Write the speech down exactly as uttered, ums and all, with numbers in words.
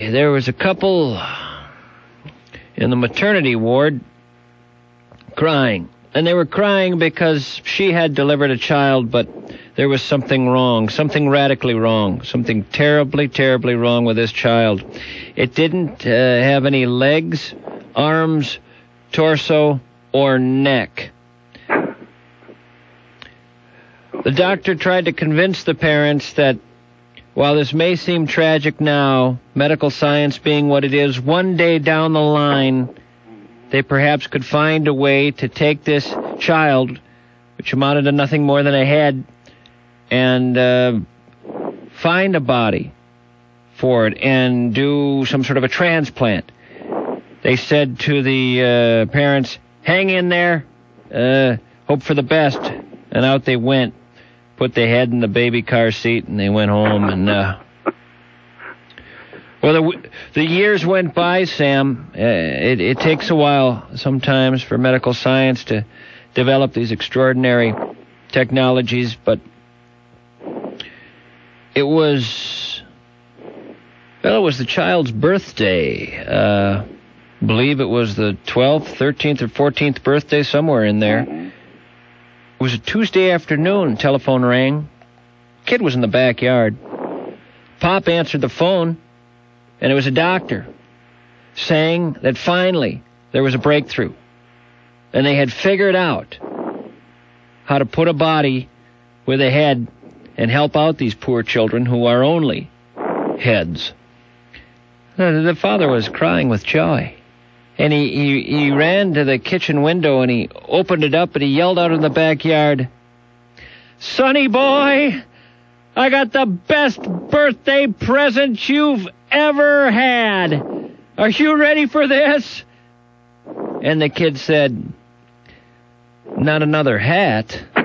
there was a couple in the maternity ward crying. And they were crying because she had delivered a child, but there was something wrong, something radically wrong, something terribly, terribly wrong with this child. It didn't uh, have any legs, arms, torso, or neck. The doctor tried to convince the parents that while this may seem tragic now, medical science being what it is, one day down the line, they perhaps could find a way to take this child, which amounted to nothing more than a head, and uh, find a body for it and do some sort of a transplant. They said to the uh, parents, hang in there, uh, hope for the best. And out they went, put the head in the baby car seat, and they went home. And uh, well, the, the years went by, Sam. Uh, it, it takes a while sometimes for medical science to develop these extraordinary technologies, but it was, well, it was the child's birthday. Uh, I believe it was the twelfth, thirteenth, or fourteenth birthday, somewhere in there. It was a Tuesday afternoon. Telephone rang. Kid was in the backyard. Pop answered the phone, and it was a doctor saying that finally there was a breakthrough, and they had figured out how to put a body with a head and help out these poor children who are only heads. The father was crying with joy. And he, he, he ran to the kitchen window and he opened it up and he yelled out in the backyard, Sonny boy, I got the best birthday present you've ever had. Are you ready for this? And the kid said, not another hat.